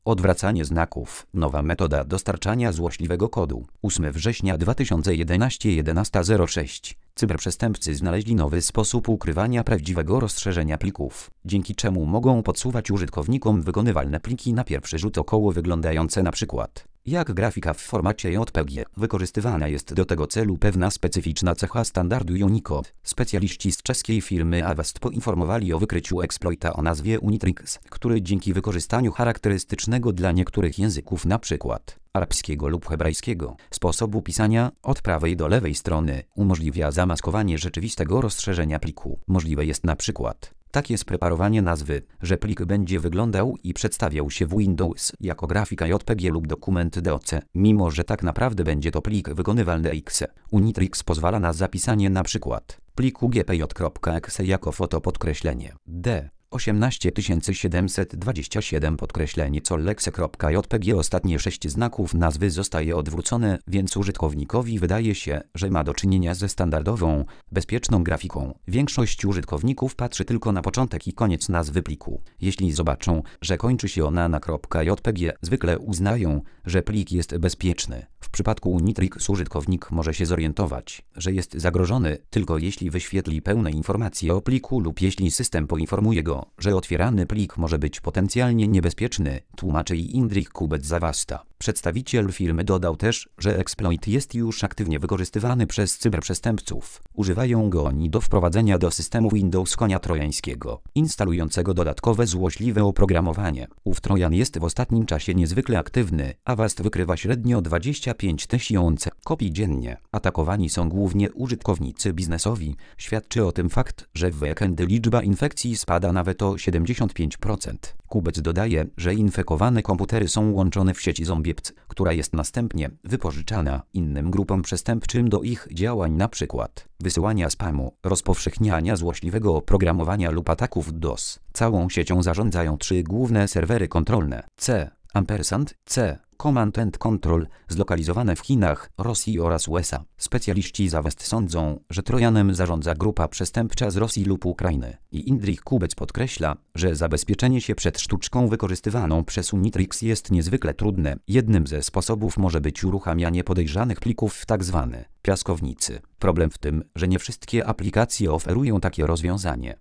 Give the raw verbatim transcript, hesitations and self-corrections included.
Odwracanie znaków. Nowa metoda dostarczania złośliwego kodu. ósmego września dwa tysiące jedenastego jedenasta zero sześć. Cyberprzestępcy znaleźli nowy sposób ukrywania prawdziwego rozszerzenia plików, dzięki czemu mogą podsuwać użytkownikom wykonywalne pliki na pierwszy rzut około wyglądające na przykład jak grafika w formacie J P G. Wykorzystywana jest do tego celu pewna specyficzna cecha standardu Unicode. Specjaliści z czeskiej firmy Avast poinformowali o wykryciu exploita o nazwie Unitrix, który dzięki wykorzystaniu charakterystycznego dla niektórych języków np. arabskiego lub hebrajskiego sposobu pisania od prawej do lewej strony umożliwia zamaskowanie rzeczywistego rozszerzenia pliku. Możliwe jest na przykład takie spreparowanie nazwy, że plik będzie wyglądał i przedstawiał się w Windows jako grafika J P G lub dokument D O C, mimo że tak naprawdę będzie to plik wykonywalny exe. Unitrix pozwala na zapisanie na przykład pliku gpj.exe jako foto podkreślenie d. osiemnaście tysięcy siedemset dwadzieścia siedem podkreślenie collexe.jpg. Ostatnie sześć znaków nazwy zostaje odwrócone, więc użytkownikowi wydaje się, że ma do czynienia ze standardową, bezpieczną grafiką. Większość użytkowników patrzy tylko na początek i koniec nazwy pliku. Jeśli zobaczą, że kończy się ona na .jpg, zwykle uznają, że plik jest bezpieczny. W przypadku Unitrix użytkownik może się zorientować, że jest zagrożony tylko jeśli wyświetli pełne informacje o pliku lub jeśli system poinformuje go, że otwierany plik może być potencjalnie niebezpieczny, tłumaczy Jindřich Kubec z Avasta. Przedstawiciel firmy dodał też, że exploit jest już aktywnie wykorzystywany przez cyberprzestępców. Używają go oni do wprowadzenia do systemu Windows konia trojańskiego, instalującego dodatkowe złośliwe oprogramowanie. Ów trojan jest w ostatnim czasie niezwykle aktywny. Avast wykrywa średnio dwadzieścia pięć tysięcy kopii dziennie. Atakowani są głównie użytkownicy biznesowi. Świadczy o tym fakt, że w weekendy liczba infekcji spada nawet o siedemdziesiąt pięć procent. Kubec dodaje, że infekowane komputery są łączone w sieci zombie, która jest następnie wypożyczana innym grupom przestępczym do ich działań, np. wysyłania spamu, rozpowszechniania złośliwego oprogramowania lub ataków DOS. Całą siecią zarządzają trzy główne serwery kontrolne C, ampersand, C, Command and Control, zlokalizowane w Chinach, Rosji oraz U S A. Specjaliści z Avast sądzą, że trojanem zarządza grupa przestępcza z Rosji lub Ukrainy. I Jindřich Kubec podkreśla, że zabezpieczenie się przed sztuczką wykorzystywaną przez Unitrix jest niezwykle trudne. Jednym ze sposobów może być uruchamianie podejrzanych plików w tzw. piaskownicy. Problem w tym, że nie wszystkie aplikacje oferują takie rozwiązanie.